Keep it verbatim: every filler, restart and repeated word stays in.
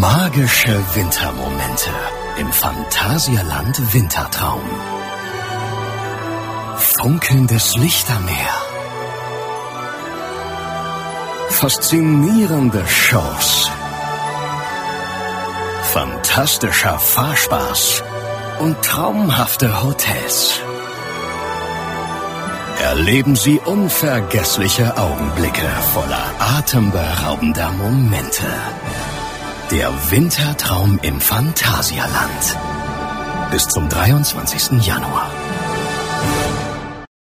Magische Wintermomente im Phantasialand Wintertraum. Funkelndes Lichtermeer. Faszinierende Shows. Fantastischer Fahrspaß und traumhafte Hotels. Erleben Sie unvergessliche Augenblicke voller atemberaubender Momente. Der Wintertraum im Phantasialand. Bis zum dreiundzwanzigsten Januar.